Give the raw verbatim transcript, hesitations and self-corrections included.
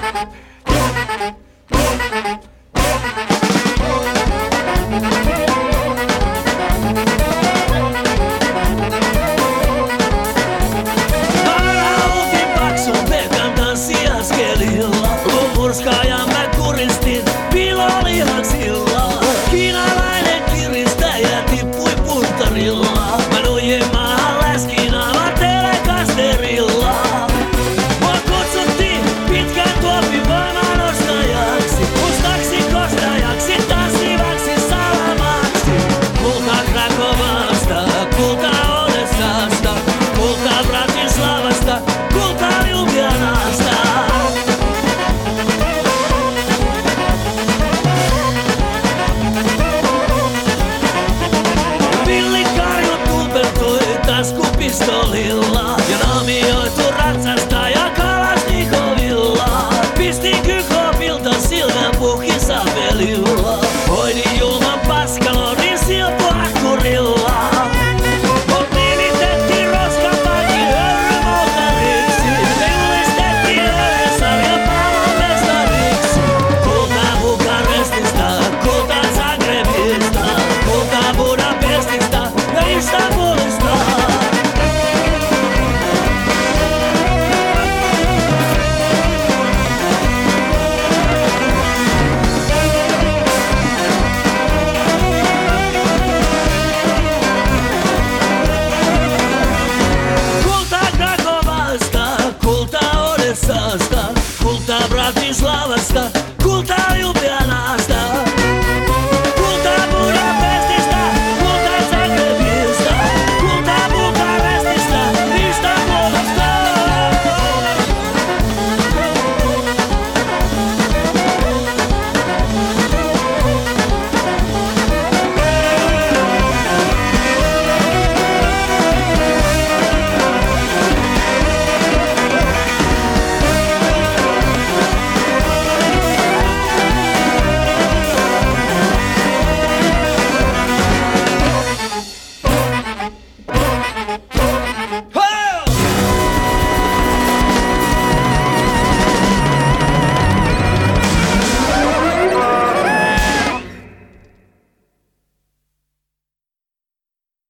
Murskaajan mä kuristin pilolihaksilla. Kiinalainen kiristäjä tippui puntarilla. Mä nuijin maahan läskin aivan telekasterilla. Mua kutsuttiin pitkän tuopin voimanostajaksi, mustaksi kostajaksi, tanssivaksi salamaksi. Kulta Krakovasta, kulta Odessasta, kulta Bratislavasta, kulta Ljubljanasta. Pistolilla ja naamioitu ratsastaja Kalasnikovilla. Pistin kykopilta silmän puhki sapelilla. Hoidin julman paskalorin silpuakkurilla. Mut nimitettiin roskapakin höyrymoottoriksi. Me julistettiin yhden sarjan palomestariksi. Kultaa Bukarestista, kultaa Zagrebista, kultaa Budapestista ja Istanbulista. Kulta Odessasta, kulta Bratislavasta, kulta Ljubljanasta.